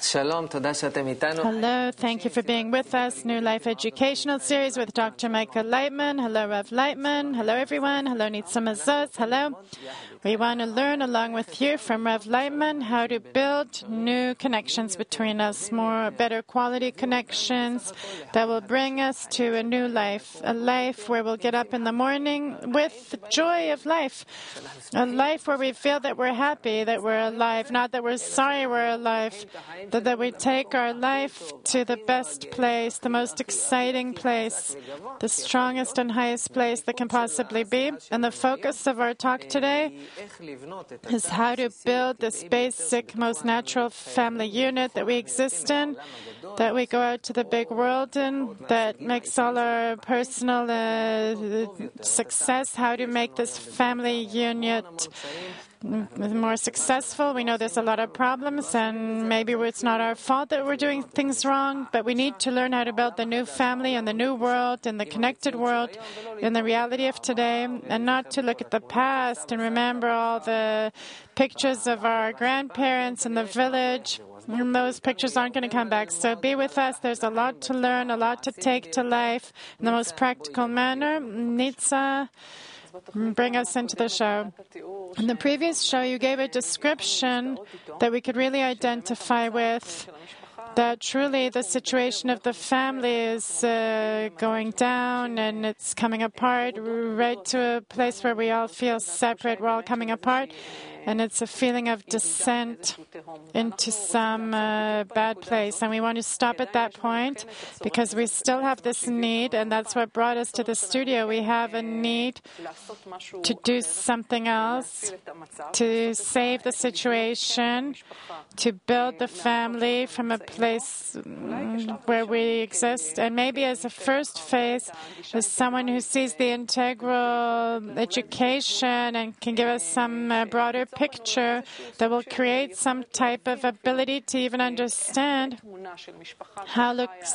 Hello, thank you for being with us. New Life Educational Series with Dr. Michael Leitman. Hello, Rav Leitman. Hello, everyone. Hello, Nitza Mazuz. Hello. We want to learn along with you from Rav Leitman how to build new connections between us, better quality connections that will bring us to a new life, a life where we'll get up in the morning with the joy of life, a life where we feel that we're happy, that we're alive, not that we're sorry we're alive, that we take our life to the best place, the most exciting place, the strongest and highest place that can possibly be. And the focus of our talk today is how to build this basic, most natural family unit that we exist in, that we go out to the big world in, that makes all our personal success, how to make this family unit more successful. We know there's a lot of problems, and maybe it's not our fault that we're doing things wrong, but we need to learn how to build the new family and the new world and the connected world in the reality of today, and not to look at the past and remember all the pictures of our grandparents in the village. And those pictures aren't going to come back. So be with us. There's a lot to learn, a lot to take to life in the most practical manner. Nitza, bring us into the show. In the previous show, you gave a description that we could really identify with, that truly the situation of the family is going down and it's coming apart, right to a place where we all feel separate, we're all coming apart. And it's a feeling of descent into some bad place. And we want to stop at that point because we still have this need, and that's what brought us to the studio. We have a need to do something else, to save the situation, to build the family from a place where we exist. And maybe as a first phase, as someone who sees the integral education and can give us some broader picture that will create some type of ability to even understand how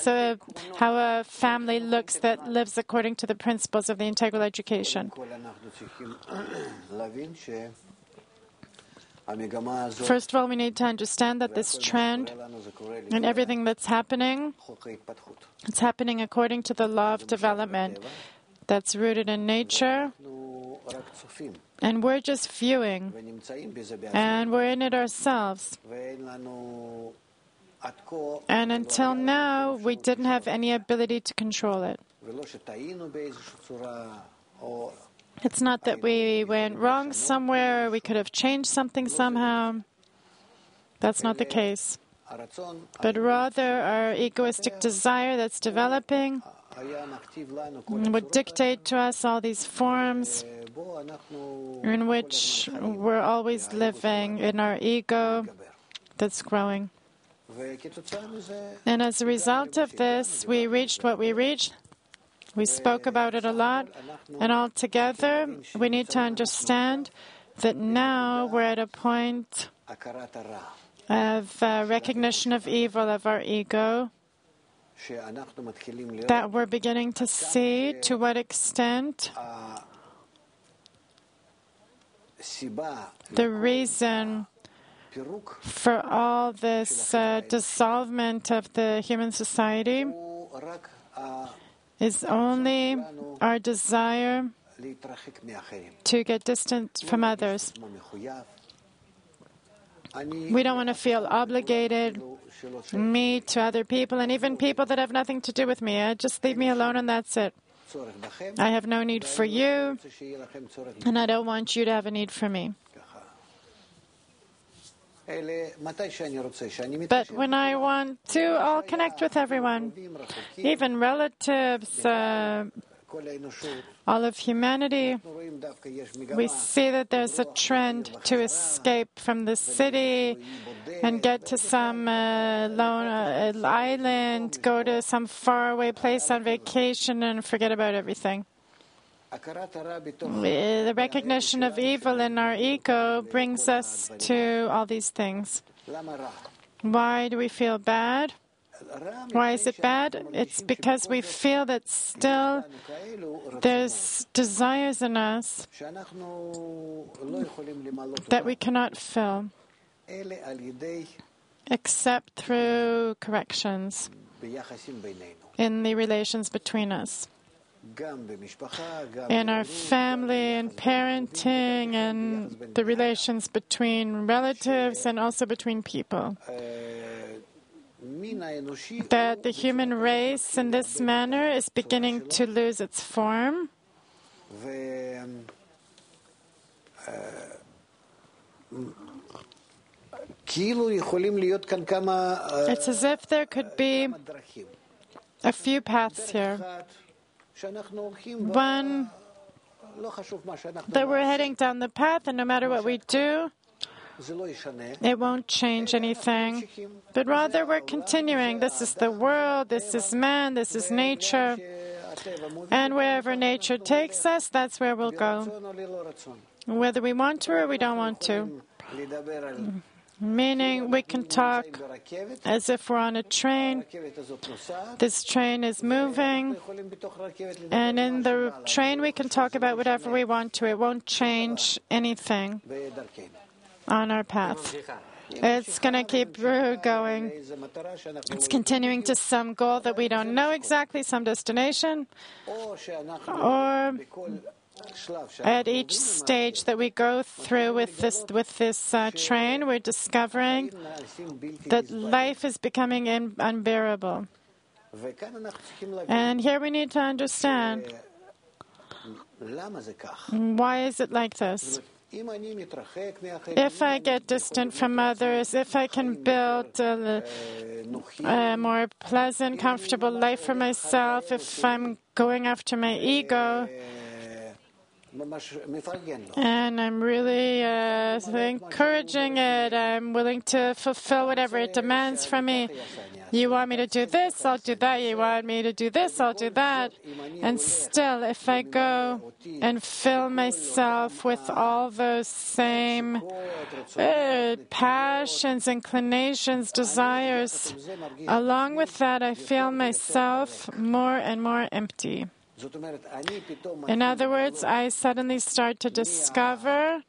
a family looks that lives according to the principles of the integral education. First of all, we need to understand that this trend and everything that's happening, it's happening according to the law of development that's rooted in nature. And we're just viewing, and we're in it ourselves. And until now, we didn't have any ability to control it. It's not that we went wrong somewhere, or we could have changed something somehow. That's not the case. But rather, our egoistic desire that's developing would dictate to us all these forms in which we're always living in our ego that's growing. And as a result of this, we reached what we reached. We spoke about it a lot. And all together, we need to understand that now we're at a point of recognition of evil of our ego, that we're beginning to see to what extent the reason for all this dissolvement of the human society is only our desire to get distant from others. We don't want to feel obligated, me to other people, and even people that have nothing to do with me. Just leave me alone and that's it. I have no need for you, and I don't want you to have a need for me. But when I want to, I'll connect with everyone, even relatives, all of humanity. We see that there's a trend to escape from the city and get to some lone island, go to some faraway place on vacation and forget about everything. The recognition of evil in our ego brings us to all these things. Why do we feel bad? Why is it bad? It's because we feel that still there's desires in us that we cannot fill. except through corrections in the relations between us, in our family and parenting and the relations between relatives and also between people. That the human race in this manner is beginning to lose its form. It's as if there could be a few paths here. One, that we're heading down the path, and no matter what we do, it won't change anything. But rather, we're continuing. This is the world, this is man, this is nature. And wherever nature takes us, that's where we'll go. Whether we want to or we don't want to. Meaning, we can talk as if we're on a train. This train is moving, and in the train we can talk about whatever we want to. It won't change anything on our path. It's going to keep going. It's continuing to some goal that we don't know exactly, some destination, or at each stage that we go through with this train, we're discovering that life is becoming unbearable. And here we need to understand, why is it like this? If I get distant from others, if I can build a more pleasant, comfortable life for myself, if I'm going after my ego, and I'm really encouraging it, I'm willing to fulfill whatever it demands from me. You want me to do this, I'll do that. You want me to do this, I'll do that. And still, if I go and fill myself with all those same passions, inclinations, desires, along with that, I feel myself more and more empty. In other words, I suddenly start to discover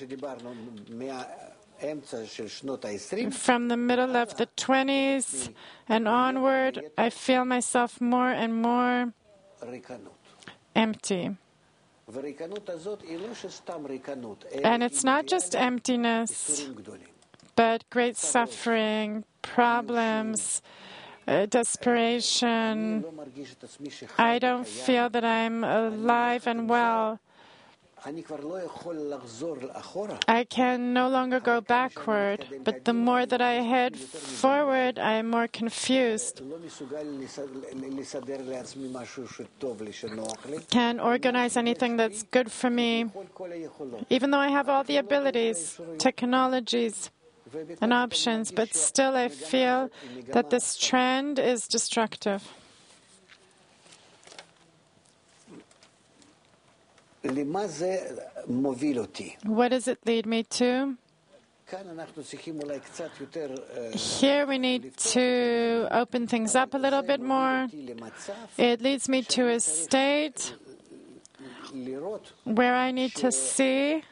from the middle of the 20s and onward, I feel myself more and more empty. And it's not just emptiness, but great suffering, problems, desperation. I don't feel that I'm alive and well. I can no longer go backward, but the more that I head forward, I am more confused. Can't organize anything that's good for me, even though I have all the abilities, technologies, and options, but still I feel that this trend is destructive. What does it lead me to? Here we need to open things up a little bit more. It leads me to a state where I need to see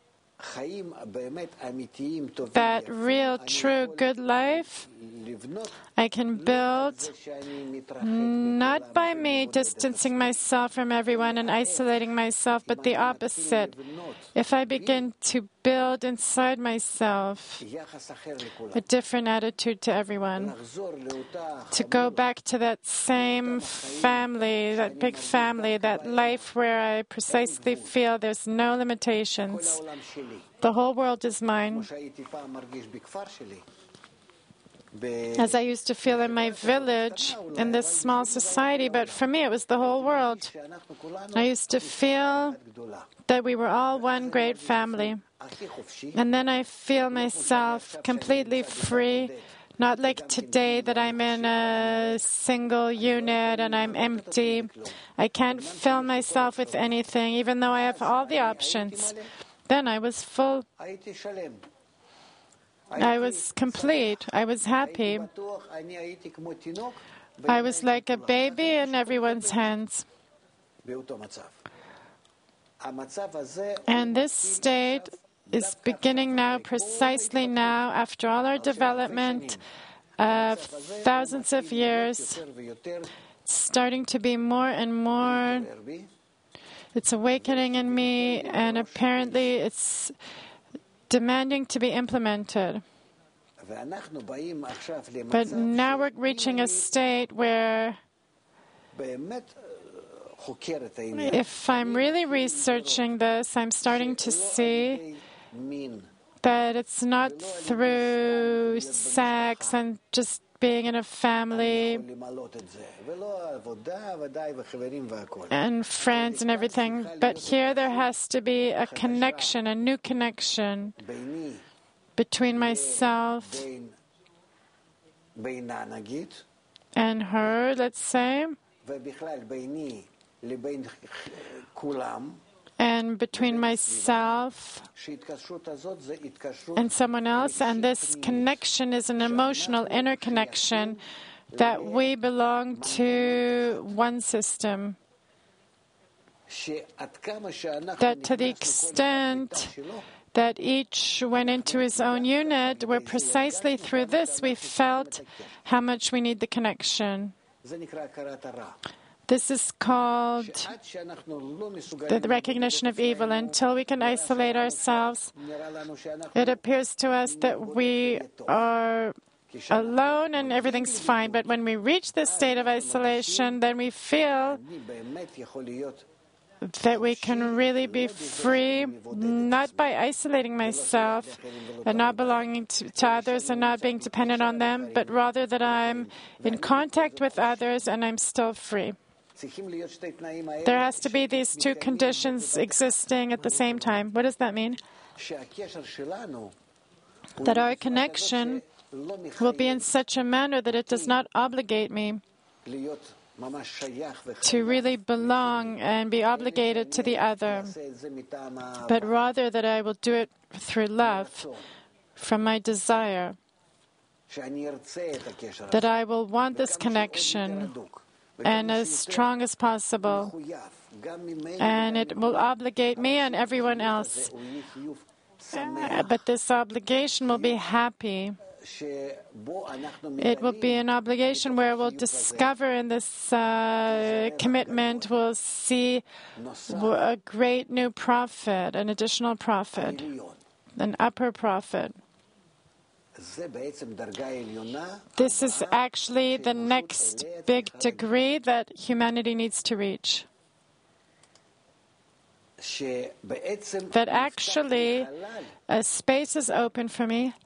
that real, true, good life I can build not by me distancing myself from everyone and isolating myself, but the opposite. If I begin to build inside myself a different attitude to everyone, to go back to that same family, that big family, that life where I precisely feel there's no limitations. The whole world is mine. As I used to feel in my village, in this small society, but for me it was the whole world. I used to feel that we were all one great family. And then I feel myself completely free, not like today that I'm in a single unit and I'm empty. I can't fill myself with anything, even though I have all the options. Then I was full. I was complete. I was happy. I was like a baby in everyone's hands. And this state is beginning now, precisely now, after all our development of thousands of years, starting to be more and more. It's awakening in me, and apparently it's demanding to be implemented. But now we're reaching a state where, if I'm really researching this, I'm starting to see that it's not through sex and just being in a family and friends and everything, but here there has to be a connection, a new connection between myself and her, let's say, and between myself and someone else. And this connection is an emotional interconnection that we belong to one system. That to the extent that each went into his own unit, where precisely through this we felt how much we need the connection. This is called the recognition of evil. Until we can isolate ourselves, it appears to us that we are alone and everything's fine. But when we reach this state of isolation, then we feel that we can really be free, not by isolating myself and not belonging to others and not being dependent on them, but rather that I'm in contact with others and I'm still free. There has to be these two conditions existing at the same time. What does that mean? That our connection will be in such a manner that it does not obligate me to really belong and be obligated to the other, but rather that I will do it through love, from my desire, that I will want this connection and as strong as possible, and it will obligate me and everyone else. But this obligation will be happy. It will be an obligation where we'll discover in this commitment, we'll see a great new profit, an additional profit, an upper profit. This is actually the next big degree that humanity needs to reach. That actually a space is open for me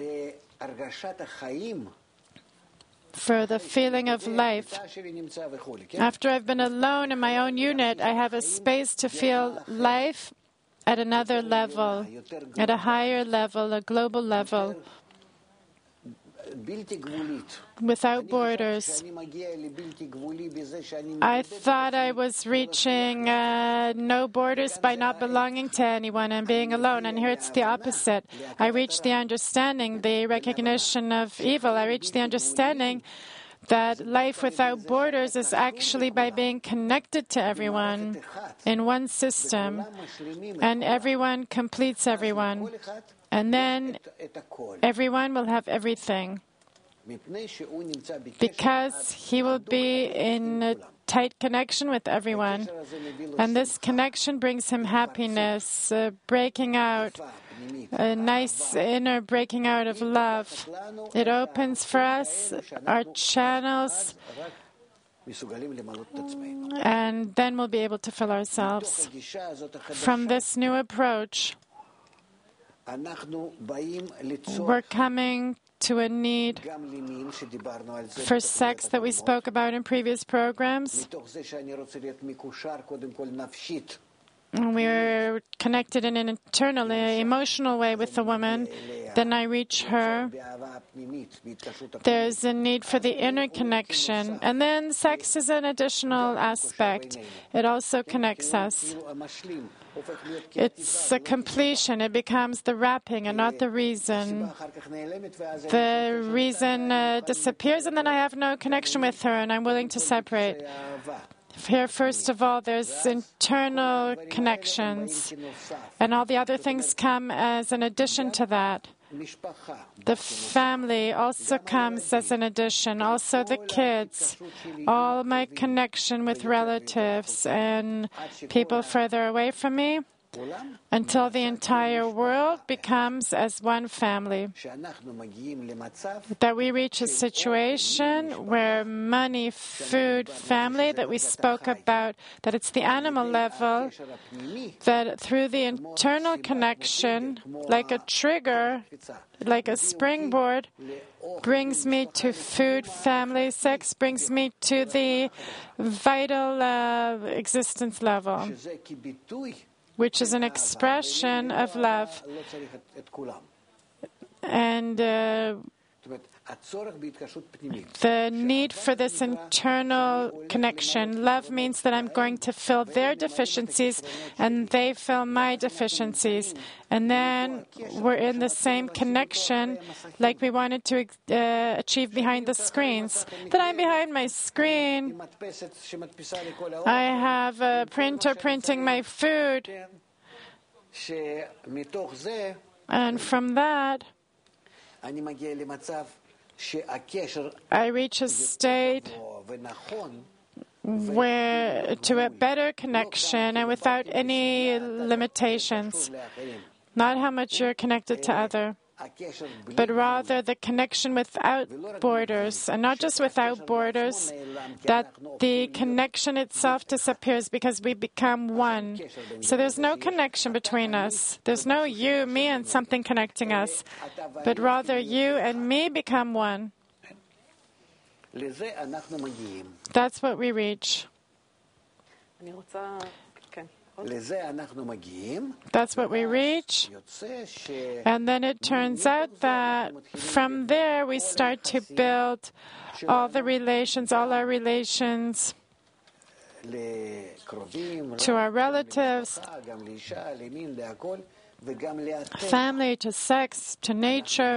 for the feeling of life. After I've been alone in my own unit, I have a space to feel life at another level, at a higher level, a global level, without borders. I thought I was reaching no borders by not belonging to anyone and being alone, and here it's the opposite. I reached the understanding, the recognition of evil. I reached the understanding that life without borders is actually by being connected to everyone in one system, and everyone completes everyone. And then everyone will have everything, because he will be in a tight connection with everyone. And this connection brings him happiness, breaking out, a nice inner breaking out of love. It opens for us our channels, and then we'll be able to fill ourselves. From this new approach, we're coming to a need for sex that we spoke about in previous programs. We're connected in an internal, emotional way with the woman. Then I reach her. There's a need for the inner connection. And then sex is an additional aspect. It also connects us. It's a completion. It becomes the wrapping and not the reason. The reason disappears, and then I have no connection with her, and I'm willing to separate. Here, first of all, there's internal connections, and all the other things come as an addition to that. The family also comes as an addition, also the kids, all my connection with relatives and people further away from me, until the entire world becomes as one family. That we reach a situation where money, food, family, that we spoke about, that it's the animal level, that through the internal connection, like a trigger, like a springboard, brings me to food, family, sex, brings me to the vital existence level, which is an expression of love. And the need for this internal connection. Love means that I'm going to fill their deficiencies and they fill my deficiencies. And then we're in the same connection like we wanted to achieve behind the screens. That I'm behind my screen. I have a printer printing my food. And from that, I reach a state where to a better connection and without any limitations. Not how much you're connected to other, but rather the connection without borders, and not just without borders, that the connection itself disappears because we become one. So there's no connection between us. There's no you, me, and something connecting us, but rather you and me become one. That's what we reach. That's what we reach. And then it turns out that from there we start to build all the relations, all our relations to our relatives, family, to sex, to nature.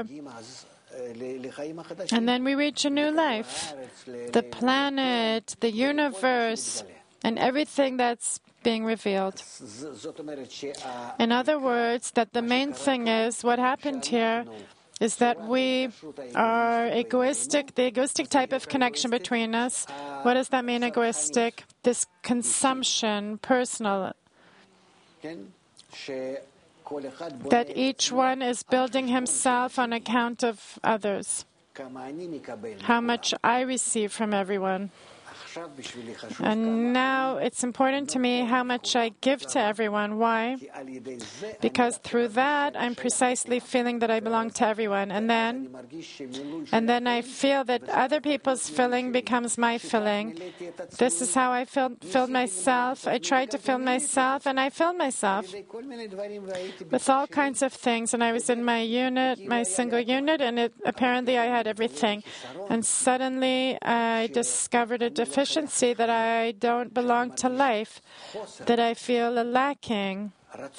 And then we reach a new life. The planet, the universe, and everything that's being revealed. In other words, that the main thing is, what happened here is that we are egoistic, the egoistic type of connection between us. What does that mean, egoistic? This consumption, personal. That each one is building himself on account of others. How much I receive from everyone. And now it's important to me how much I give to everyone. Why? Because through that, I'm precisely feeling that I belong to everyone. And then I feel that other people's filling becomes my filling. This is how I filled myself. I tried to fill myself, and I filled myself with all kinds of things. And I was in my unit, my single unit, and apparently I had everything. And suddenly I discovered a deficiency that I don't belong to life, that I feel lacking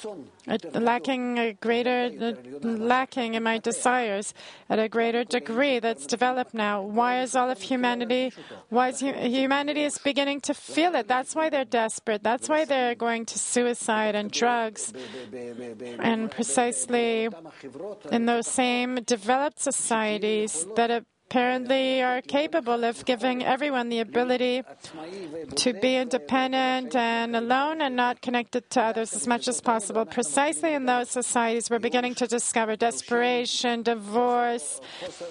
in my desires at a greater degree that's developed now. Why is all of humanity? Humanity is beginning to feel it. That's why they're desperate. That's why they're going to suicide and drugs. And precisely in those same developed societies that apparently are capable of giving everyone the ability to be independent and alone and not connected to others as much as possible. Precisely in those societies, we're beginning to discover desperation, divorce,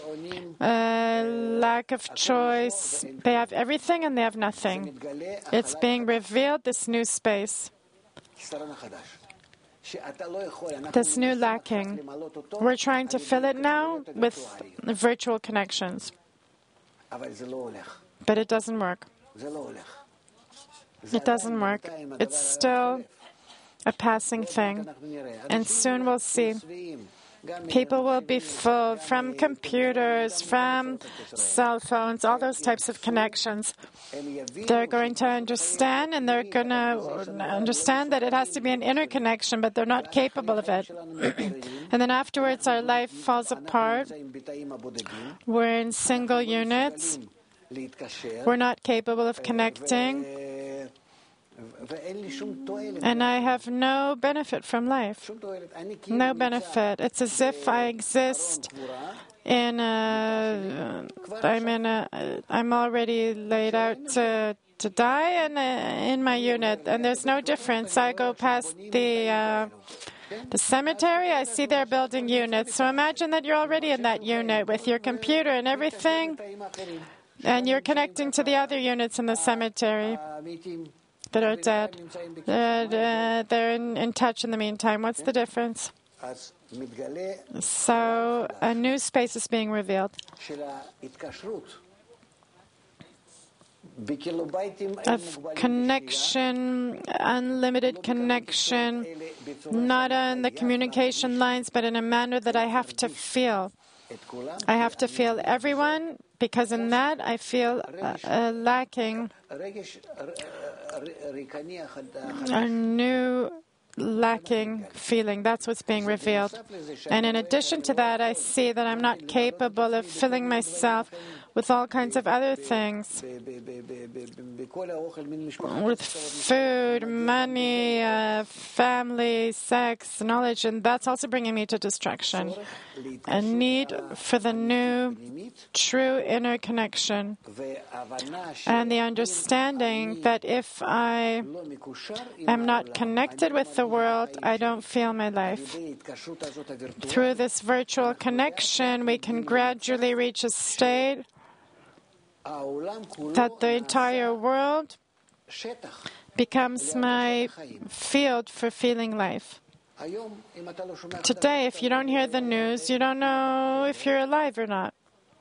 lack of choice. They have everything and they have nothing. It's being revealed, this new space. This new lacking. We're trying to fill it now with virtual connections. But it doesn't work. It doesn't work. It's still a passing thing. And soon we'll see. People will be full from computers, from cell phones, all those types of connections. They're going to understand, and they're going to understand that it has to be an inner connection, but they're not capable of it. And then afterwards, our life falls apart. We're in single units. We're not capable of connecting. and I have no benefit from life. No benefit. It's as if I exist I'm already laid out to die and in my unit, and there's no difference. I go past the cemetery, I see they're building units. So imagine that you're already in that unit with your computer and everything, and you're connecting to the other units in the cemetery that are dead. They're in touch in the meantime. What's the difference? So a new space is being revealed of connection, unlimited connection, not on the communication lines, but in a manner that I have to feel. I have to feel everyone, because in that I feel lacking a new lacking feeling. That's what's being revealed. And in addition to that, I see that I'm not capable of filling myself with all kinds of other things, with food, money, family, sex, knowledge, and that's also bringing me to destruction. A need for the new, true inner connection, and the understanding that if I am not connected with the world, I don't feel my life. Through this virtual connection, we can gradually reach a state that the entire world becomes my field for feeling life. Today, if you don't hear the news, you don't know if you're alive or not.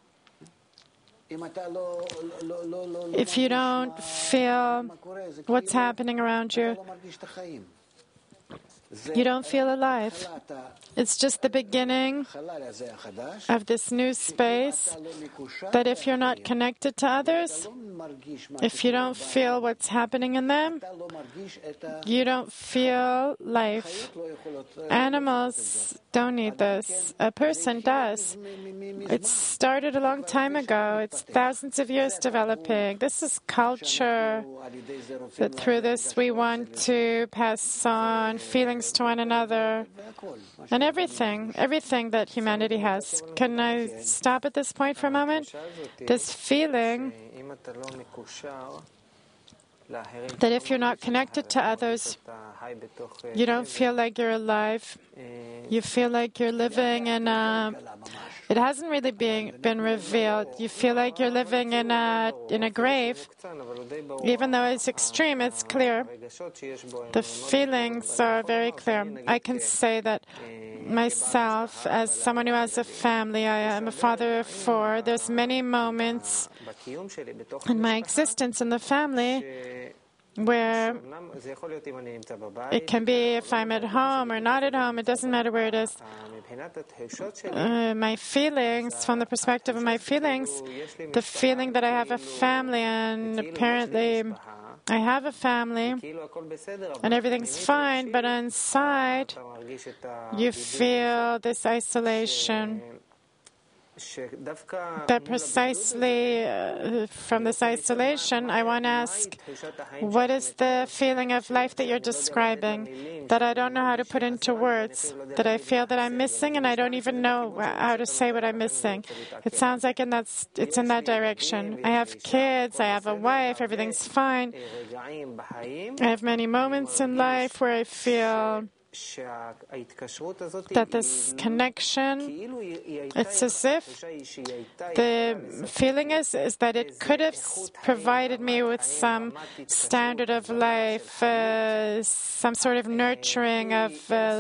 If you don't feel what's happening around you, you don't feel alive. It's just the beginning of this new space that if you're not connected to others, if you don't feel what's happening in them, you don't feel life. Animals don't need this. A person does. It started a long time ago. It's thousands of years developing. This is culture. That through this we want to pass on feelings to one another and everything that humanity has. Can I stop at this point for a moment? This feeling that if you're not connected to others, you don't feel like you're alive. You feel like you're living in a... It hasn't really been revealed. You feel like you're living in a grave. Even though it's extreme, it's clear. The feelings are very clear. I can say that myself, as someone who has a family, I am a father of 4. There's many moments in my existence in the family where it can be if I'm at home or not at home, it doesn't matter where it is. My feelings, from the perspective of my feelings, the feeling that I have a family, and apparently I have a family and everything's fine, but inside you feel this isolation. That precisely from this isolation, I want to ask, what is the feeling of life that you're describing that I don't know how to put into words, that I feel that I'm missing and I don't even know how to say what I'm missing? It sounds like it's in that direction. I have kids, I have a wife, everything's fine. I have many moments in life where I feel that this connection, it's as if the feeling is that it could have provided me with some standard of life, some sort of nurturing of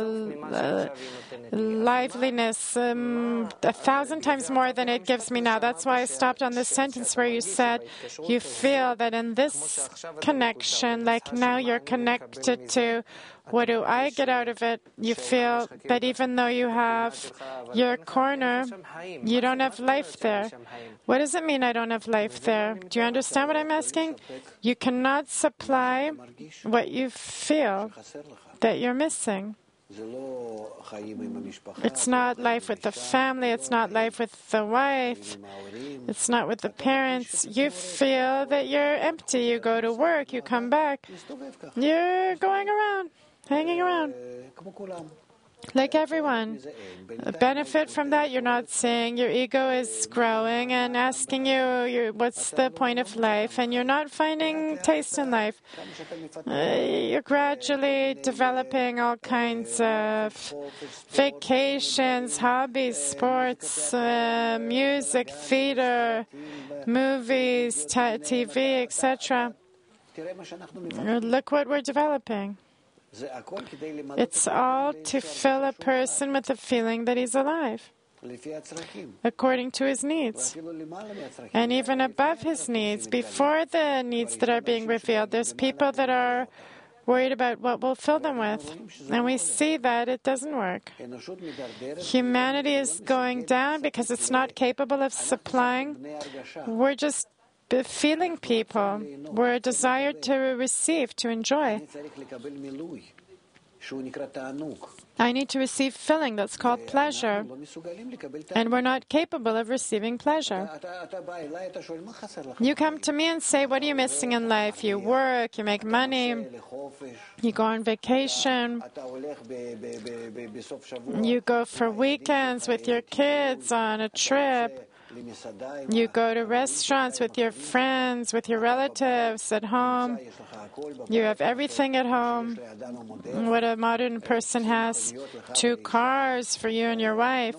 liveliness, 1,000 times more than it gives me now. That's why I stopped on this sentence where you said you feel that in this connection, like now you're connected to what do I get out of it? You feel that even though you have your corner, you don't have life there. What does it mean I don't have life there? Do you understand what I'm asking? You cannot supply what you feel that you're missing. It's not life with the family. It's not life with the wife. It's not with the parents. You feel that you're empty. You go to work. You come back. You're going around, hanging around. Like everyone. The benefit from that, you're not saying your ego is growing and asking you what's the point of life, and you're not finding taste in life. You're gradually developing all kinds of vacations, hobbies, sports, music, theater, movies, TV, etc. Look what we're developing. It's all to fill a person with the feeling that he's alive, according to his needs. And even above his needs, before the needs that are being revealed, there's people that are worried about what we'll fill them with. And we see that it doesn't work. Humanity is going down because it's not capable of supplying. We're just feeling people. We're desired to receive, to enjoy. I need to receive filling that's called pleasure. And we're not capable of receiving pleasure. You come to me and say, what are you missing in life? You work, you make money, you go on vacation, you go for weekends with your kids on a trip. You go to restaurants with your friends, with your relatives at home. You have everything at home. What a modern person has, 2 cars for you and your wife.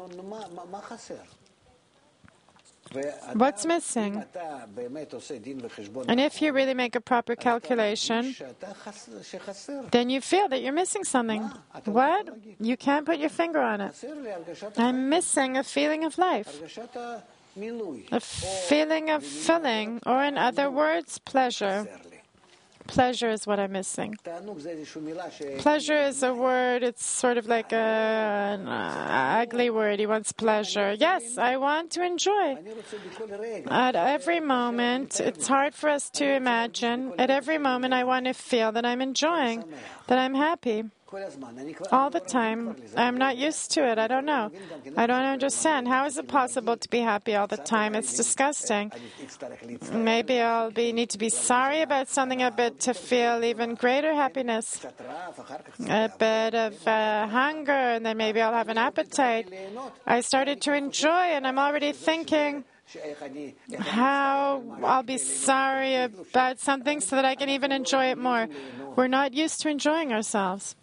What's missing? And if you really make a proper calculation, then you feel that you're missing something. What? You can't put your finger on it. I'm missing a feeling of life, a feeling of filling, or in other words, pleasure. Pleasure is what I'm missing. Pleasure is a word, it's sort of like an ugly word. He wants pleasure. Yes, I want to enjoy. At every moment, it's hard for us to imagine. At every moment, I want to feel that I'm enjoying, that I'm happy. All the time. I'm not used to it. I don't know. I don't understand. How is it possible to be happy all the time? It's disgusting. Maybe I'll need to be sorry about something a bit to feel even greater happiness. A bit of hunger, and then maybe I'll have an appetite. I started to enjoy, and I'm already thinking how I'll be sorry about something so that I can even enjoy it more. We're not used to enjoying ourselves.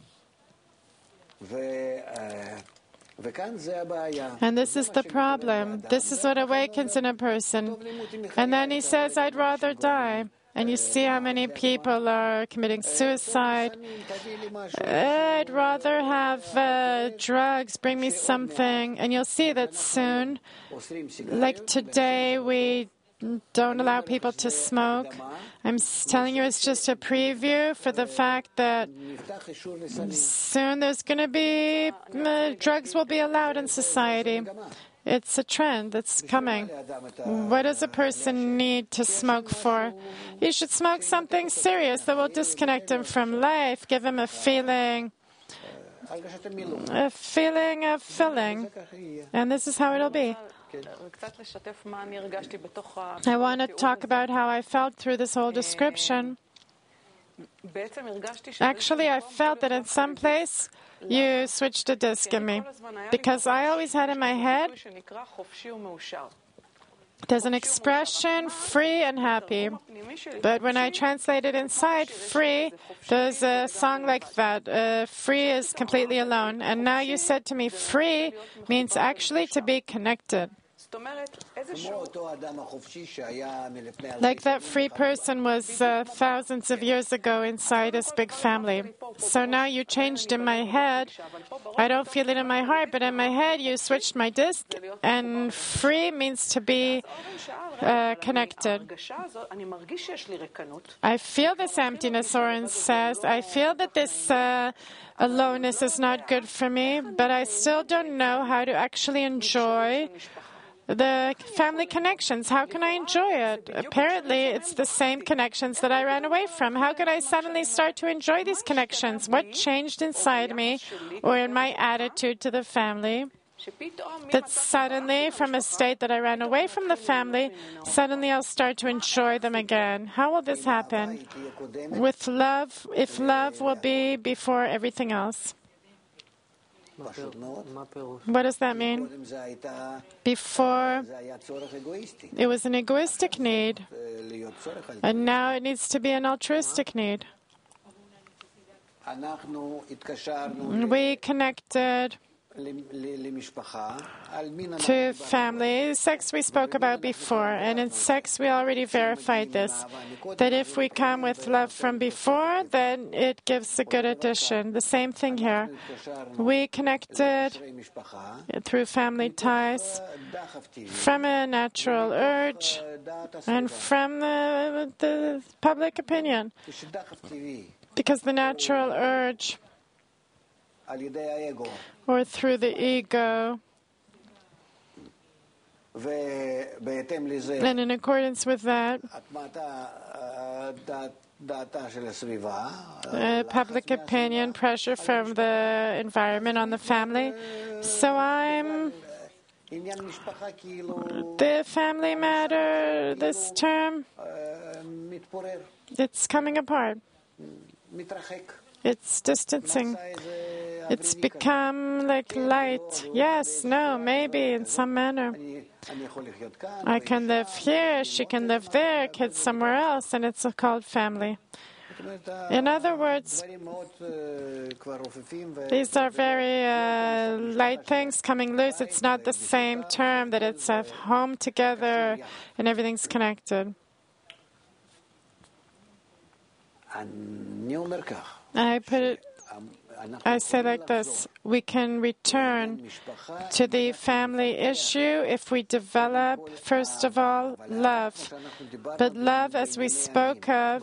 And this is the problem. This is what awakens in a person. And then he says, I'd rather die. And you see how many people are committing suicide. I'd rather have drugs, bring me something. And you'll see that soon. Like today, we don't allow people to smoke. I'm telling you, it's just a preview for the fact that soon there's going to be, drugs will be allowed in society. It's a trend that's coming. What does a person need to smoke for? He should smoke something serious that will disconnect him from life, give him a feeling of filling. And this is how it'll be. I want to talk about how I felt through this whole description. Actually, I felt that in some place you switched a disc in me, because I always had in my head there's an expression, free and happy. But when I translate it inside, free, there's a song like that. Free is completely alone. And now you said to me, free means actually to be connected. Like that free person was thousands of years ago inside his big family. So now you changed in my head. I don't feel it in my heart, but in my head you switched my disc, and free means to be connected. I feel this emptiness, Oren says. I feel that this aloneness is not good for me, but I still don't know how to actually enjoy the family connections. How can I enjoy it? Apparently, it's the same connections that I ran away from. How could I suddenly start to enjoy these connections? What changed inside me or in my attitude to the family? That suddenly, from a state that I ran away from the family, suddenly I'll start to enjoy them again. How will this happen? With love, if love will be before everything else. What does that mean? Before, it was an egoistic need, and now it needs to be an altruistic need. We connected to family. Sex we spoke about before, and in sex we already verified this, that if we come with love from before, then it gives a good addition. The same thing here. We connected through family ties from a natural urge and from the public opinion, because the natural urge or through the ego. And in accordance with that, public opinion, pressure from the environment on the family. So the family matter, this term, it's coming apart. It's distancing. It's become like light. Yes, no, maybe in some manner. I can live here, she can live there, kids somewhere else, and it's called family. In other words, these are very light things coming loose. It's not the same term that it's a home together and everything's connected. I say like this: we can return to the family issue if we develop, first of all, love. But love, as we spoke of,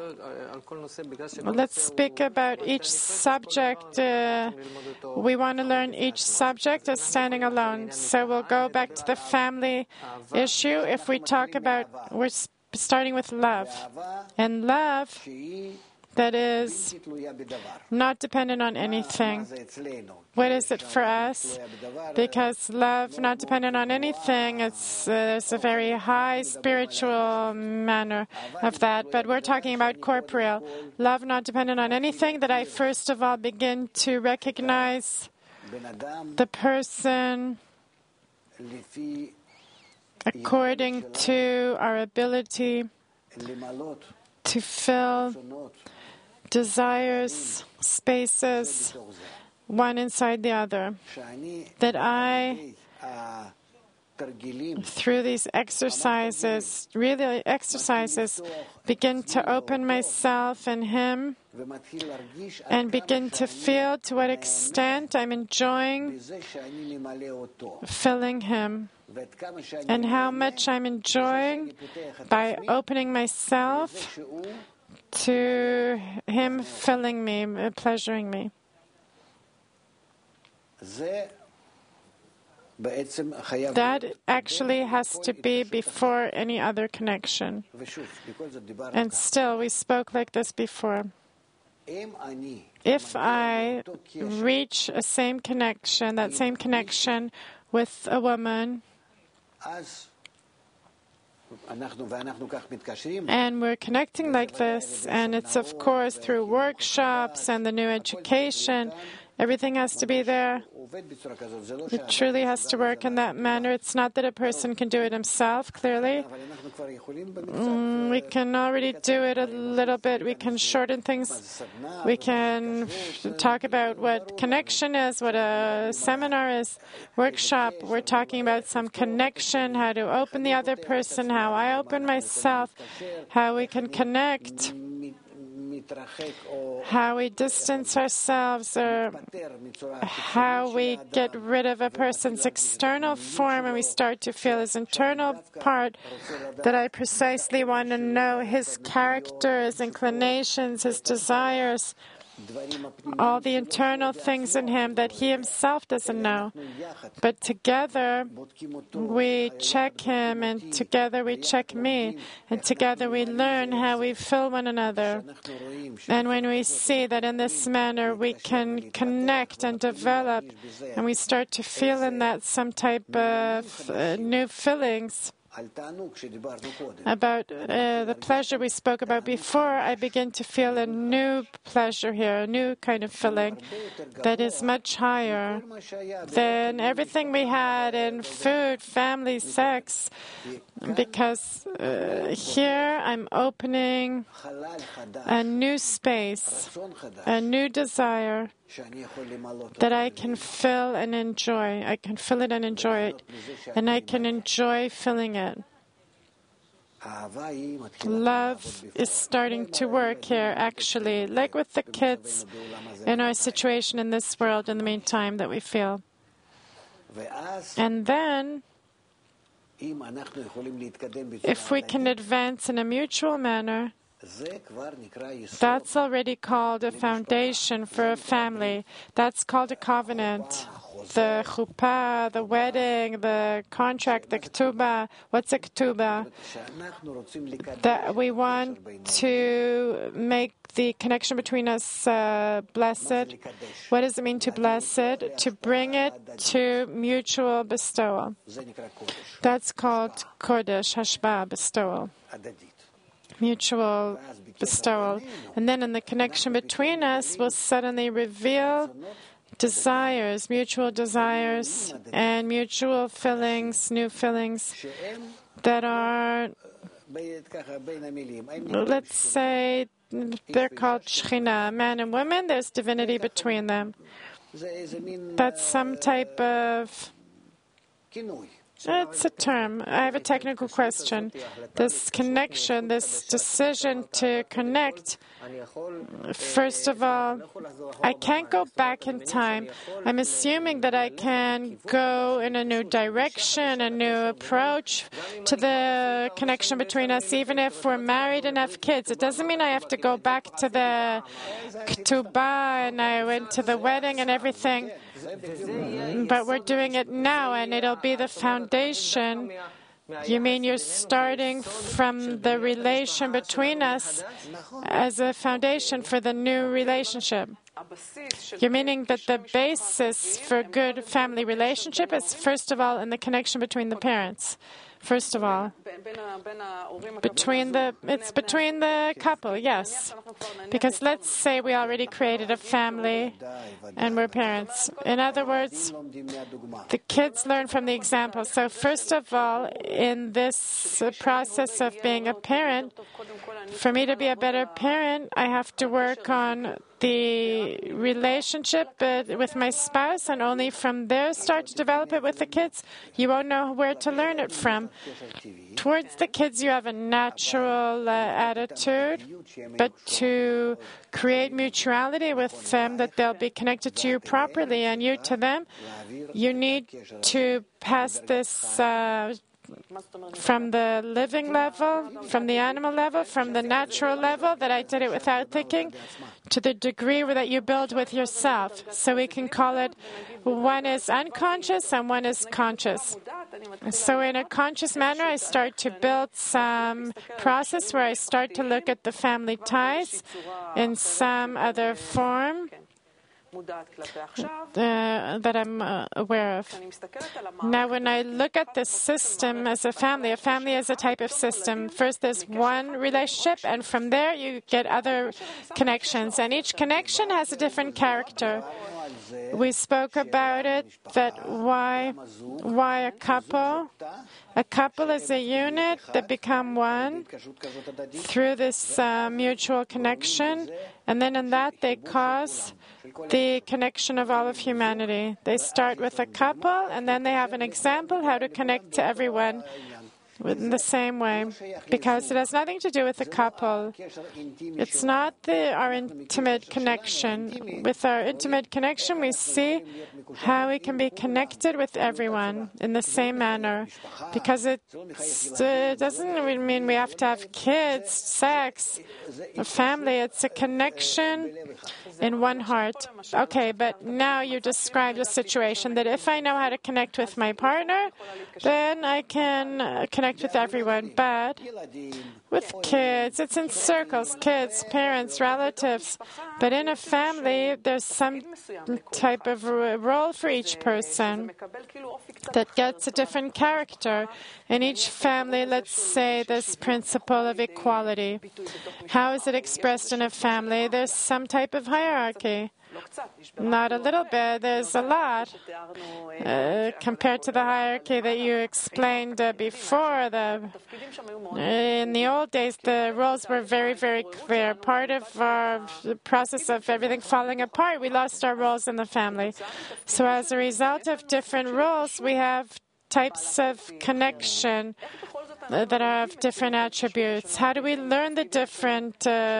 let's speak about each subject. We want to learn each subject as standing alone. So we'll go back to the family issue if we talk about, we're starting with love. And love that is not dependent on anything. What is it for us? Because love not dependent on anything, there's a very high spiritual manner of that. But we're talking about corporeal. Love not dependent on anything, that I first of all begin to recognize the person according to our ability to fill desires, spaces, one inside the other. That I, through these exercises, begin to open myself in Him and begin to feel to what extent I'm enjoying filling Him, and how much I'm enjoying by opening myself to Him filling me, pleasuring me. That actually has to be before any other connection. And still, we spoke like this before. If I reach a same connection, that same connection with a woman, and we're connecting like this, and it's of course through workshops and the new education, everything has to be there. It truly has to work in that manner. It's not that a person can do it himself, clearly. We can already do it a little bit. We can shorten things. We can talk about what connection is, what a seminar is, workshop. We're talking about some connection, how to open the other person, how I open myself, how we can connect, how we distance ourselves, or how we get rid of a person's external form and we start to feel his internal part, that I precisely want to know his character, his inclinations, his desires, all the internal things in him that he himself doesn't know. But together we check him, and together we check me, and together we learn how we fill one another. And when we see that in this manner we can connect and develop, and we start to feel in that some type of new fillings, about the pleasure we spoke about before, I begin to feel a new pleasure here, a new kind of feeling that is much higher than everything we had in food, family, sex, because here I'm opening a new space, a new desire that I can fill and enjoy. I can fill it and enjoy it, and I can enjoy filling it. Love is starting to work here, actually, like with the kids in our situation in this world in the meantime that we feel. And then, if we can advance in a mutual manner, that's already called a foundation for a family. That's called a covenant. The chuppah, the wedding, the contract, the ketubah. What's a ketubah? That we want to make the connection between us blessed. What does it mean to bless it? To bring it to mutual bestowal. That's called kodesh, hashbah, bestowal. Mutual bestowal. And then in the connection between us will suddenly reveal desires, mutual desires, and mutual fillings, new fillings that are, let's say, they're called Shekhinah. Man and woman, there's divinity between them. That's some type of... It's a term. I have a technical question. This connection, this decision to connect, first of all, I can't go back in time. I'm assuming that I can go in a new direction, a new approach to the connection between us, even if we're married and have kids. It doesn't mean I have to go back to the ketubah and I went to the wedding and everything. But we're doing it now, and it'll be the foundation. You mean you're starting from the relation between us as a foundation for the new relationship? You're meaning that the basis for good family relationship is, first of all, in the connection between the parents. First of all, it's between the couple, yes. Because let's say we already created a family and we're parents. In other words, the kids learn from the example. So first of all, in this process of being a parent, for me to be a better parent, I have to work on the relationship with my spouse, and only from there start to develop it with the kids. You won't know where to learn it from. Towards the kids, you have a natural attitude, but to create mutuality with them, that they'll be connected to you properly and you to them, you need to pass this from the living level, from the animal level, from the natural level, that I did it without thinking, to the degree that you build with yourself. So we can call it, one is unconscious and one is conscious. So in a conscious manner, I start to build some process where I start to look at the family ties in some other form that I'm aware of. Now, when I look at this system as a family is a type of system. First, there's one relationship, and from there you get other connections. And each connection has a different character. We spoke about it, that why a couple? A couple is a unit that become one through this mutual connection, and then in that they cause the connection of all of humanity. They start with a couple, and then they have an example how to connect to everyone. in the same way, because it has nothing to do with the couple. It's not our intimate connection. With our intimate connection, we see how we can be connected with everyone in the same manner, because it doesn't mean we have to have kids, sex, a family. It's a connection in one heart. Okay, but now you described a situation that if I know how to connect with my partner, then I can connect with everyone. But with kids, it's in circles, kids, parents, relatives. But in a family, there's some type of role for each person that gets a different character. In each family, let's say this principle of equality. How is it expressed in a family? There's some type of hierarchy. Not a little bit, there's a lot. Compared to the hierarchy that you explained before, in the old days, the roles were very, very clear. Part of our process of everything falling apart, we lost our roles in the family. So as a result of different roles, we have types of connection that have different attributes. How do we learn the different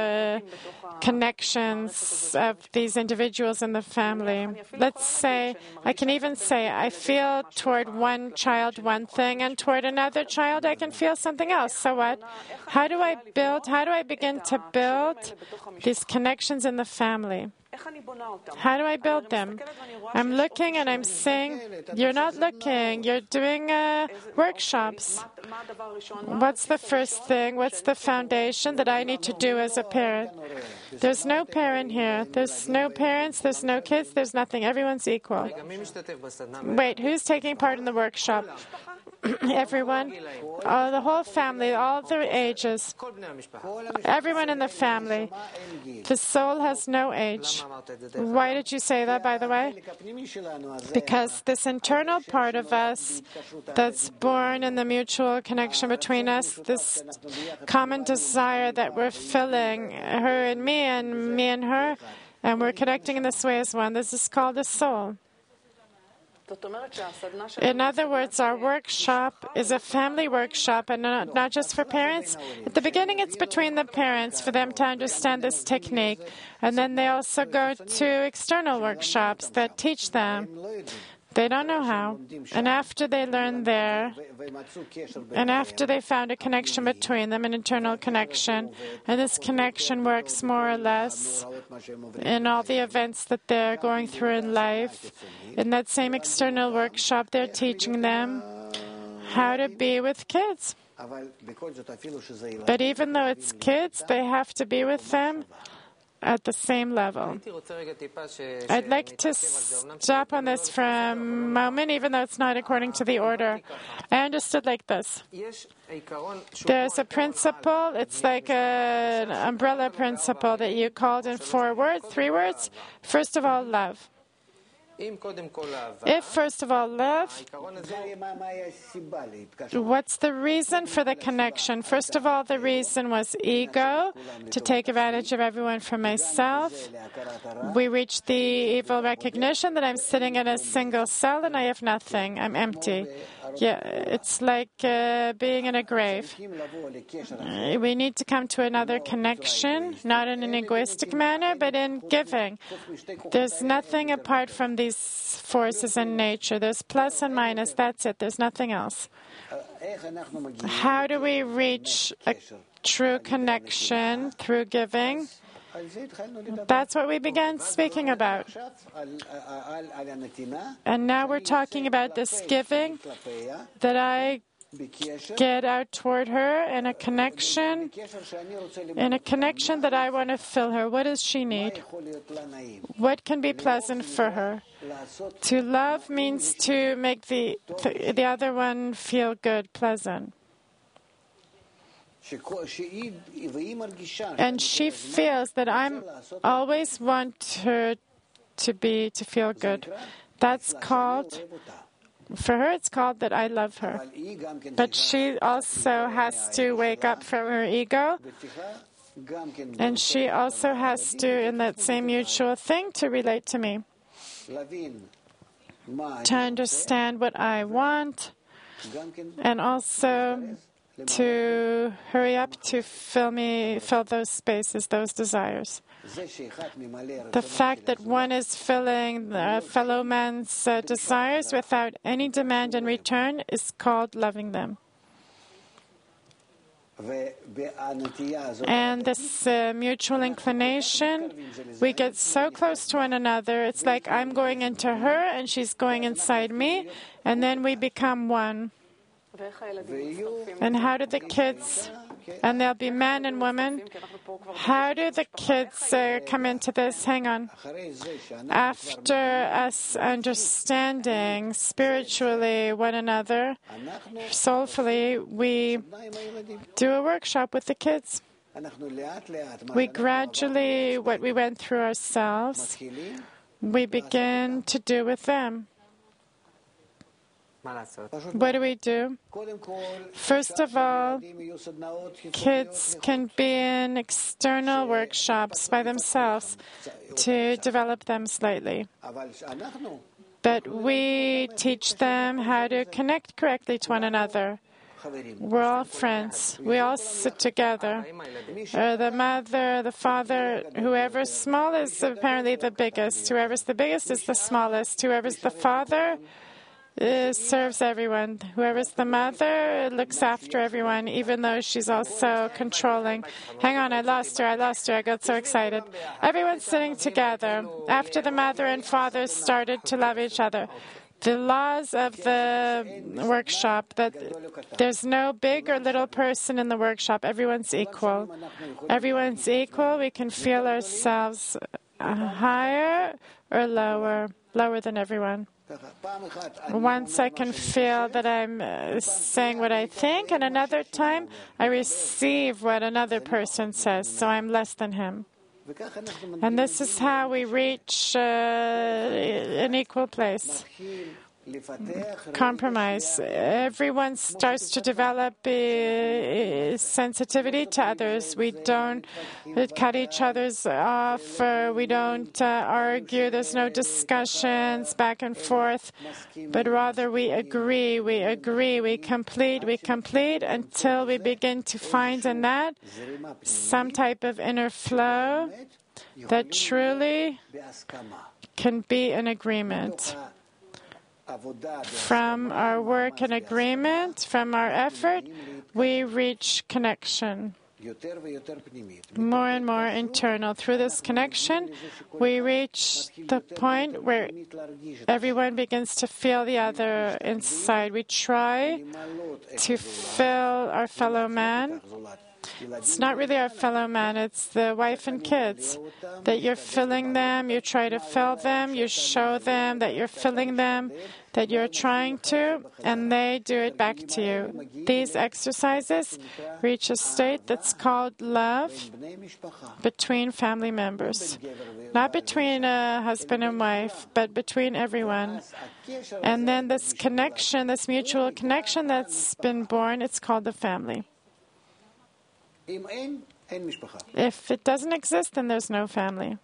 connections of these individuals in the family? Let's say, I can even say, I feel toward one child one thing, and toward another child I can feel something else. So what? How do I begin to build these connections in the family? How do I build them? I'm looking and I'm saying, you're not looking, you're doing workshops. What's the first thing? What's the foundation that I need to do as a parent? There's no parent here. There's no parents, there's no kids, there's nothing. Everyone's equal. Wait, who's taking part in the workshop? Everyone, the whole family, all the ages, everyone in the family. The soul has no age. Why did you say that, by the way? Because this internal part of us that's born in the mutual connection between us, this common desire that we're filling, her and me and her, and we're connecting in this way as one. This is called the soul. In other words, our workshop is a family workshop, and not just for parents. At the beginning, it's between the parents for them to understand this technique. And then they also go to external workshops that teach them. They don't know how. And after they learn there, and after they found a connection between them, an internal connection, and this connection works more or less in all the events that they're going through in life, in that same external workshop, they're teaching them how to be with kids. But even though it's kids, they have to be with them at the same level. I'd like to stop on this for a moment, even though it's not according to the order. I understood like this. There's a principle, it's like an umbrella principle that you called in 3 words. First of all, love. If, first of all, love, what's the reason for the connection? First of all, the reason was ego, to take advantage of everyone for myself. We reached the evil recognition that I'm sitting in a single cell and I have nothing. I'm empty. Yeah, it's like being in a grave. We need to come to another connection, not in an egoistic manner, but in giving. There's nothing apart from these forces in nature. There's plus and minus, that's it. There's nothing else. How do we reach a true connection through giving? That's what we began speaking about. And now we're talking about this giving that I get out toward her in a connection that I want to fill her. What does she need? What can be pleasant for her? To love means to make the other one feel good, pleasant. And she feels that I'm always want her to feel good. That's called, for her it's called that I love her. But she also has to wake up from her ego, and she also has to, in that same mutual thing, to relate to me. To understand what I want, and also to hurry up to fill those spaces, those desires. The fact that one is filling the fellow man's desires without any demand in return is called loving them. And this mutual inclination, we get so close to one another. It's like I'm going into her and she's going inside me, and then we become one. And how do the kids, and there'll be men and women, how do the kids come into this? Hang on. After us understanding spiritually one another, soulfully, we do a workshop with the kids. We gradually, what we went through ourselves, we begin to do with them. What do we do? First of all, kids can be in external workshops by themselves to develop them slightly. But we teach them how to connect correctly to one another. We're all friends. We all sit together. The mother, the father, whoever's small is apparently the biggest. Whoever's the biggest is the smallest. Whoever's the father serves everyone. Whoever's the mother looks after everyone, even though she's also controlling. Hang on, I lost her. I got so excited. Everyone's sitting together after the mother and father started to love each other. The laws of the workshop, that there's no big or little person in the workshop. Everyone's equal. Everyone's equal. We can feel ourselves higher or lower than everyone. Once I can feel that I'm saying what I think, and another time I receive what another person says, so I'm less than him. And this is how we reach an equal place. Compromise. Everyone starts to develop sensitivity to others. We don't cut each other's off. We don't argue. There's no discussions back and forth. But rather we agree, we complete until we begin to find in that some type of inner flow that truly can be an agreement. From our work and agreement, from our effort, we reach connection. More and more internal. Through this connection, we reach the point where everyone begins to feel the other inside. We try to fill our fellow man. It's not really our fellow man, it's the wife and kids. That you're filling them, you try to fill them, you show them that you're filling them, that you're trying to, and they do it back to you. These exercises reach a state that's called love between family members. Not between a husband and wife, but between everyone. And then this connection, this mutual connection that's been born, it's called the family. If it doesn't exist, then there's no family.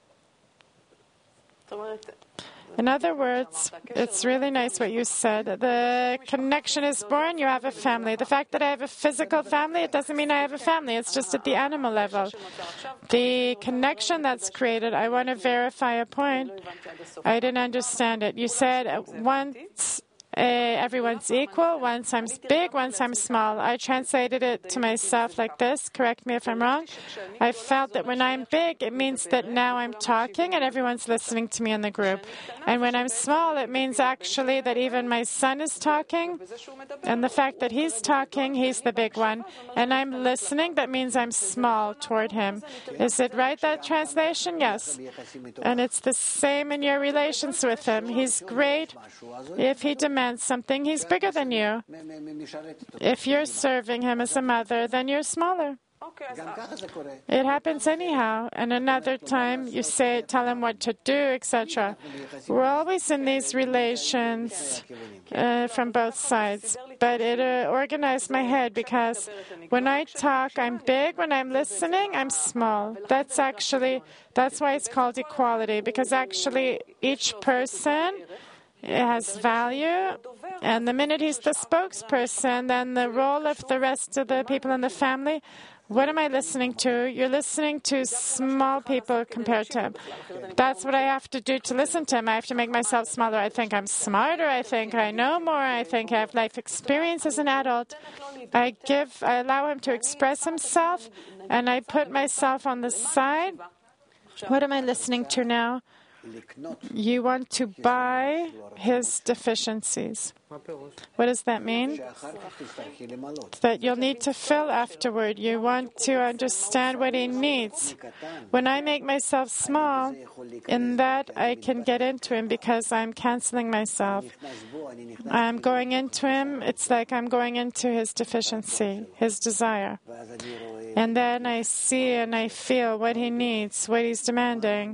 In other words, it's really nice what you said. The connection is born, you have a family. The fact that I have a physical family, it doesn't mean I have a family. It's just at the animal level. The connection that's created, I want to verify a point. I didn't understand it. You said once everyone's equal, once I'm big, once I'm small. I translated it to myself like this, correct me if I'm wrong. I felt that when I'm big, it means that now I'm talking and everyone's listening to me in the group. And when I'm small, it means actually that even my son is talking, and the fact that he's talking, he's the big one. And I'm listening, that means I'm small toward him. Is it right, that translation? Yes. And it's the same in your relations with him. He's great. If he demands something, he's bigger than you. If you're serving him as a mother, then you're smaller. It happens anyhow. And another time you tell him what to do, etc. We're always in these relations from both sides. But it organized my head because when I talk, I'm big. When I'm listening, I'm small. That's why it's called equality, because actually each person, it has value, And the minute he's the spokesperson, then the role of the rest of the people in the family, what am I listening to? You're listening to small people compared to him. That's what I have to do to listen to him. I have to make myself smaller. I think I'm smarter. I think I know more. I think I have life experience as an adult. I allow him to express himself, and I put myself on the side. What am I listening to now? You want to buy his deficiencies. What does that mean? That you'll need to fill afterward. You want to understand what he needs. When I make myself small, in that I can get into him because I'm canceling myself. I'm going into him. It's like I'm going into his deficiency, his desire. And then I see and I feel what he needs, what he's demanding,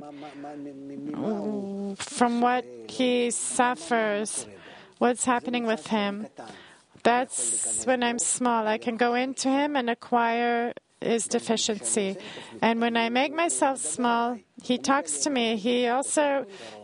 from what he suffers, what's happening with him. That's when I'm small. I can go into him and acquire his deficiency. And when I make myself small, he talks to me. He also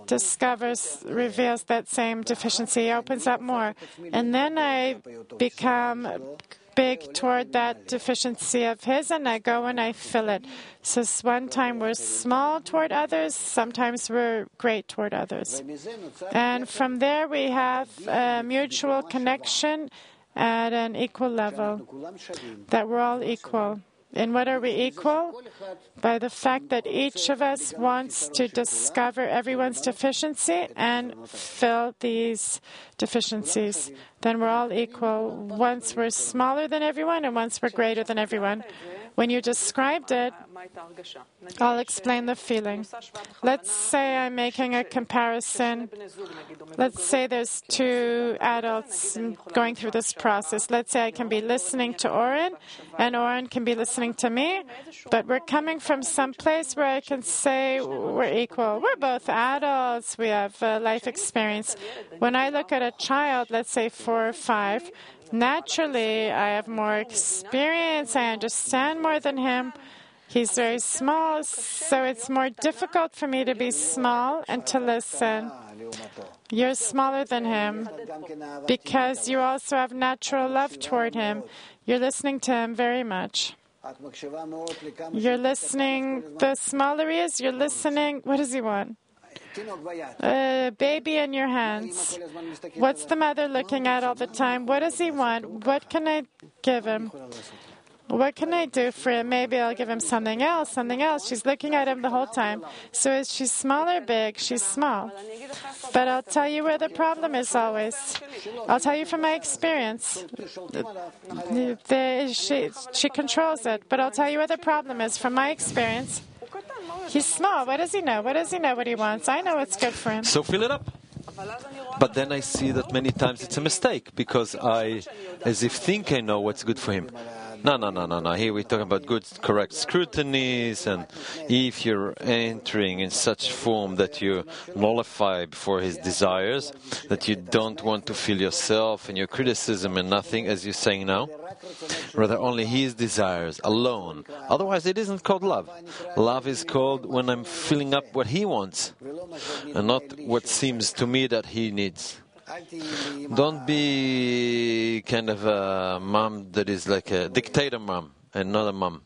reveals that same deficiency. He opens up more. And then I become big toward that deficiency of his, and I go and I fill it. So one time we're small toward others, sometimes we're great toward others. And from there we have a mutual connection at an equal level, that we're all equal. In what are we equal? By the fact that each of us wants to discover everyone's deficiency and fill these deficiencies. Then we're all equal. Once we're smaller than everyone and once we're greater than everyone. When you described it, I'll explain the feeling. Let's say I'm making a comparison. Let's say there's two adults going through this process. Let's say I can be listening to Oren, and Oren can be listening to me, but we're coming from some place where I can say we're equal. We're both adults. We have life experience. When I look at a child, let's say 4 or 5, naturally, I have more experience. I understand more than him. He's very small, so it's more difficult for me to be small and to listen. You're smaller than him because you also have natural love toward him. You're listening to him very much. You're listening, the smaller he is, you're listening. What does he want? A baby in your hands. What's the mother looking at all the time? What does he want? What can I give him? What can I do for him? Maybe I'll give him something else, something else. She's looking at him the whole time. So is she small or big? She's small. But I'll tell you where the problem is always. I'll tell you from my experience. She controls it. But I'll tell you where the problem is from my experience. He's small. What does he know? What does he know what he wants? I know what's good for him. So fill it up. But then I see that many times it's a mistake because I, as if think I know what's good for him. No. Here we're talking about good, correct scrutinies, and if you're entering in such form that you nullify before his desires, that you don't want to feel yourself and your criticism and nothing, as you're saying now, rather only his desires alone. Otherwise, it isn't called love. Love is called when I'm filling up what he wants, and not what seems to me that he needs. Don't be kind of a mom that is like a dictator mom and not a mom.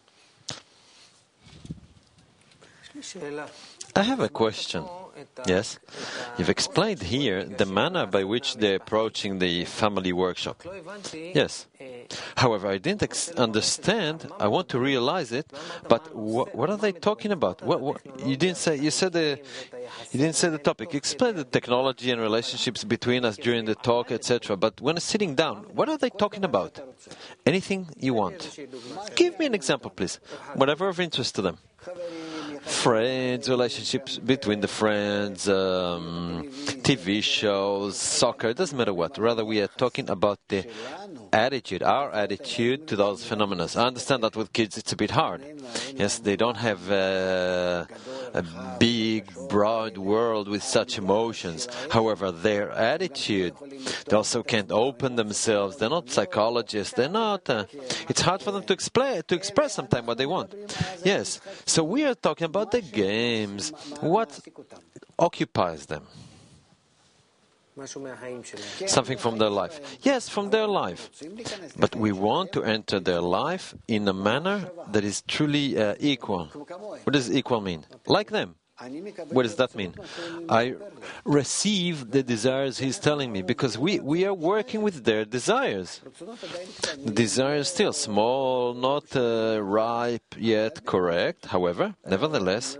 I have a question. Yes? You've explained here the manner by which they're approaching the family workshop. Yes. However, I didn't understand. I want to realize it. But what are they talking about? You didn't say. You didn't say the topic. You explained the technology and relationships between us during the talk, etc. But when sitting down, what are they talking about? Anything you want. Give me an example, please. Whatever of interest to them. Friends, relationships between the friends, TV shows, soccer, it doesn't matter what. Rather, we are talking about the attitude, our attitude to those phenomena. I understand that with kids it's a bit hard. Yes, they don't have a big, broad world with such emotions. However, their attitude, they also can't open themselves. They're not psychologists. They're not. It's hard for them to express sometimes what they want. Yes. So we are talking about the games. What occupies them? Something from their life. Yes, from their life. But we want to enter their life in a manner that is truly equal. What does equal mean? Like them. What does that mean? I receive the desires he's telling me, because we are working with their desires. The desire is still small, not ripe yet, correct. However, nevertheless,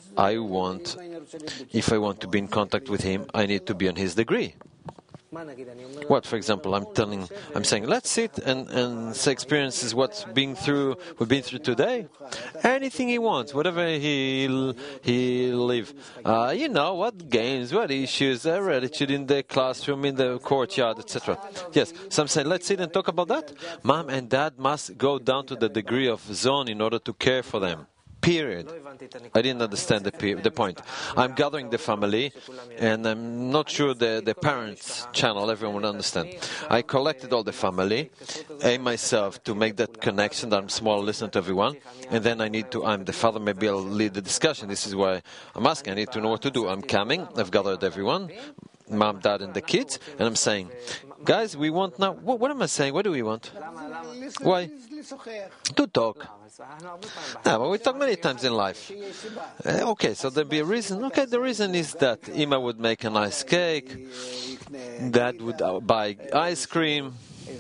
if I want to be in contact with him, I need to be on his degree. What, for example, I'm saying, let's sit and say experiences we've been through today. Anything he wants, whatever he'll live. What games, what issues, their attitude in the classroom, in the courtyard, etc. Yes, so I'm saying, let's sit and talk about that. Mom and Dad must go down to the degree of zone in order to care for them. Period. I didn't understand the point. I'm gathering the family, and I'm not sure the parents' channel, everyone would understand. I collected all the family, aim myself to make that connection, that I'm small, listen to everyone, and then I'm the father, maybe I'll lead the discussion. This is why I'm asking, I need to know what to do. I'm coming, I've gathered everyone, Mom, Dad, and the kids, and I'm saying, guys, we want now, what am I saying? What do we want? Why? To talk. No, but we talk many times in life. Okay, so there'd be a reason. Okay, the reason is that Ima would make a nice cake, Dad would buy ice cream,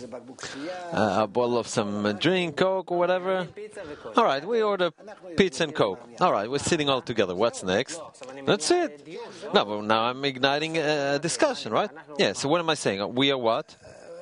a bottle of some drink, Coke or whatever. All right, we order pizza and Coke. All right, we're sitting all together. What's next? That's it. No, but now I'm igniting a discussion, right? Yeah, so what am I saying? We are what?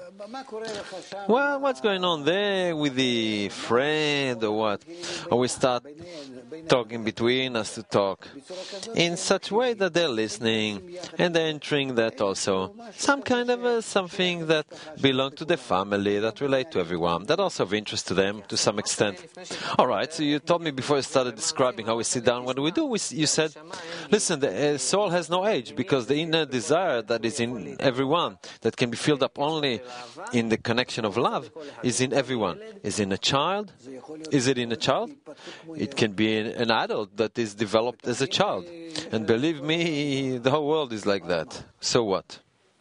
Well, what's going on there with the friend or what? Or we start talking between us to talk in such a way that they're listening and they're entering that also. Some kind of something that belongs to the family, that relate to everyone, that also of interest to them to some extent. All right, so you told me before you started describing how we sit down, what do we do? You said, listen, the soul has no age, because the inner desire that is in everyone, that can be filled up only in the connection of love, is in everyone. Is in a child? Is it in a child? It can be an adult that is developed as a child. And believe me, the whole world is like that. So what?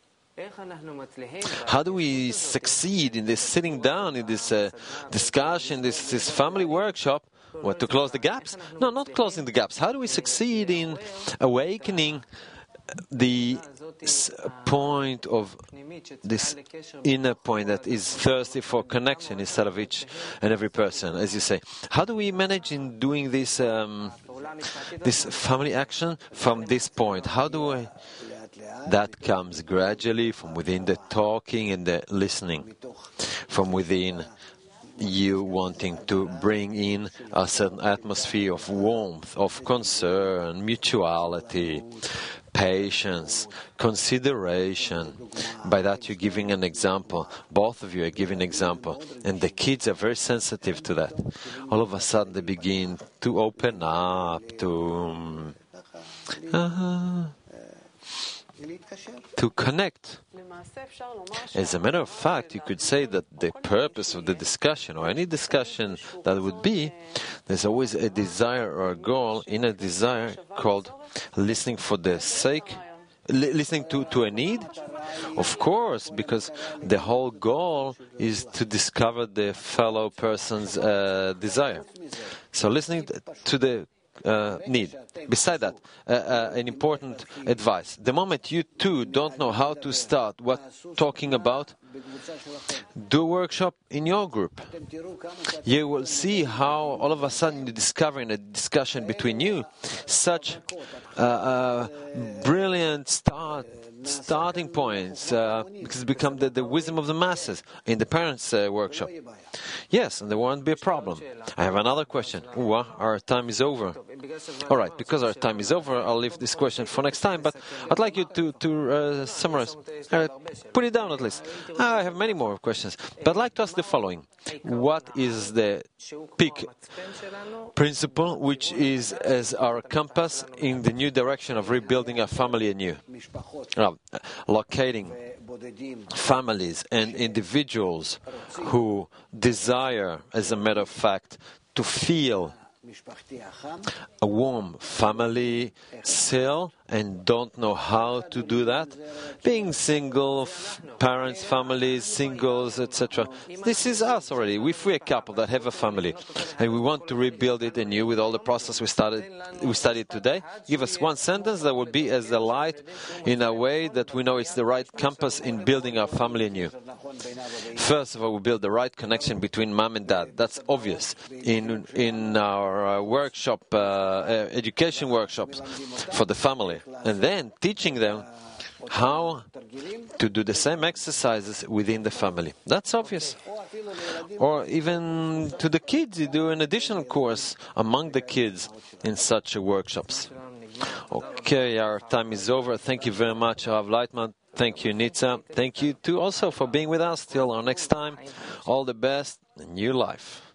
How do we succeed in this sitting down, in this discussion, this family workshop? What, to close the gaps? No, not closing the gaps. How do we succeed in awakening the point of this inner point that is thirsty for connection instead of each and every person, as you say? How do we manage in doing this this family action from this point? How do we? That comes gradually from within the talking and the listening, from within you wanting to bring in a certain atmosphere of warmth, of concern, mutuality, patience, consideration. By that you're giving an example. Both of you are giving an example. And the kids are very sensitive to that. All of a sudden they begin to open up, to connect. As a matter of fact, you could say that the purpose of the discussion, or any discussion that would be, there's always a desire or a goal in a desire called listening for the sake, listening to a need. Of course, because the whole goal is to discover the fellow person's desire. So listening to the need. Beside that, an important advice. The moment you two don't know how to start talking about, do a workshop in your group. You will see how all of a sudden you discover in a discussion between you such brilliant starting points, because it's become the wisdom of the masses in the parents' workshop. Yes, and there won't be a problem. I have another question. Our time is over. All right, because our time is over, I'll leave this question for next time, but I'd like you to summarize. Put it down at least. I have many more questions, but I'd like to ask the following. What is the peak principle which is as our compass in the new direction of rebuilding a family anew? Locating families and individuals who desire, as a matter of fact, to feel a warm family cell and don't know how to do that? Being single, parents, families, singles, etc. This is us already. If we're a couple that have a family and we want to rebuild it anew with all the process we studied today, give us one sentence that would be as the light in a way that we know it's the right compass in building our family anew. First of all, we build the right connection between mom and dad. That's obvious. In our workshop, education workshops for the family. And then teaching them how to do the same exercises within the family. That's obvious. Or even to the kids, you do an additional course among the kids in such workshops. Okay, our time is over. Thank you very much, Rav Leitman. Thank you, Nitza. Thank you too also for being with us. Till our next time, all the best in your life.